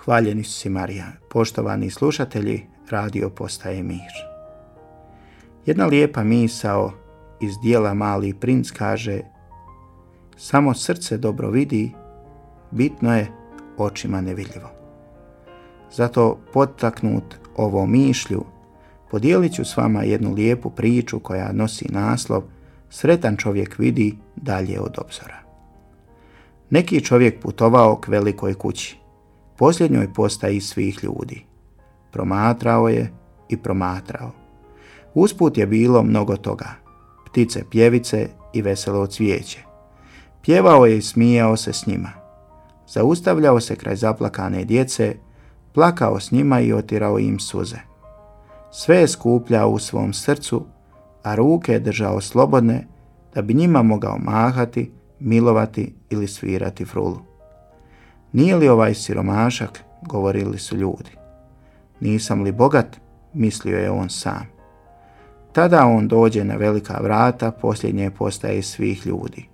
Hvaljeni su si Marija, poštovani slušatelji, radio postaje mir. Jedna lijepa misao iz dijela Mali princ kaže: samo srce dobro vidi, bitno je očima nevidljivo. Zato potaknut ovom mišlju, podijelit ću s vama jednu lijepu priču koja nosi naslov Sretan čovjek vidi dalje od obzora. Neki čovjek putovao k velikoj kući, posljednjoj postaji svih ljudi. Promatrao je i promatrao. Usput je bilo mnogo toga, ptice pjevice i veselo cvijeće. Pjevao je i smijao se s njima. Zaustavljao se kraj zaplakane djece, plakao s njima i otirao im suze. Sve je skupljao u svom srcu, a ruke je držao slobodne da bi njima mogao mahati, milovati ili svirati frulu. Nije li ovaj siromašak, govorili su ljudi. Nisam li bogat, mislio je on sam. Tada on dođe na velika vrata posljednje postaje svih ljudi.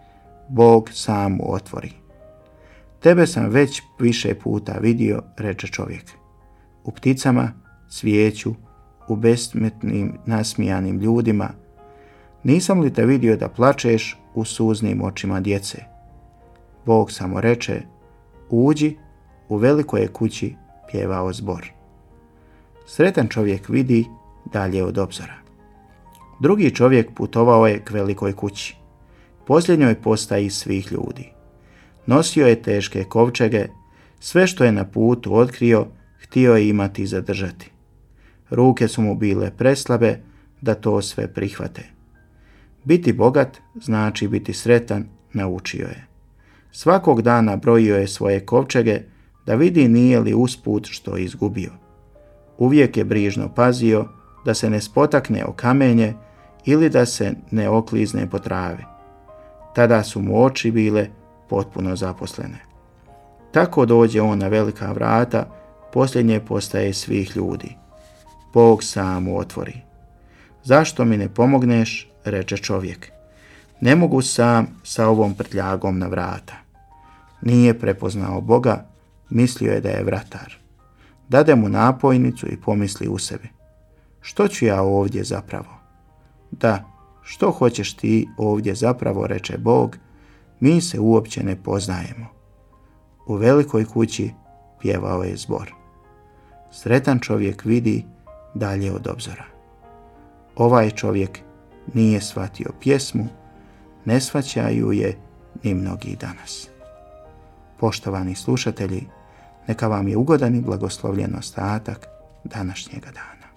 Bog sam mu otvori. Tebe sam već više puta vidio, reče čovjek. U pticama, cvijeću, u besmetnim nasmijanim ljudima. Nisam li te vidio da plačeš u suznim očima djece? Bog samo reče: uđi, u velikoj kući pjevao zbor. Sretan čovjek vidi dalje od obzora. Drugi čovjek putovao je k velikoj kući, posljednjoj postaji svih ljudi. Nosio je teške kovčege, sve što je na putu otkrio, htio je imati i zadržati. Ruke su mu bile preslabe da to sve prihvate. Biti bogat znači biti sretan, naučio je. Svakog dana brojio je svoje kovčege da vidi nije li usput što je izgubio. Uvijek je brižno pazio da se ne spotakne o kamenje ili da se ne oklizne po travi. Tada su mu oči bile potpuno zaposlene. Tako dođe on na velika vrata posljednje postaje svih ljudi. Bog sam mu otvori. Zašto mi ne pomogneš, reče čovjek. Ne mogu sam sa ovom prtljagom na vrata. Nije prepoznao Boga, mislio je da je vratar. Dade mu napojnicu i pomisli u sebi: što ću ja ovdje zapravo? Da, što hoćeš ti ovdje zapravo, reče Bog, mi se uopće ne poznajemo. U velikoj kući pjevao je zbor. Sretan čovjek vidi dalje od obzora. Ovaj čovjek nije shvatio pjesmu, ne shvaćaju je ni mnogi danas. Poštovani slušatelji, neka vam je ugodan i blagoslovljen ostatak današnjega dana.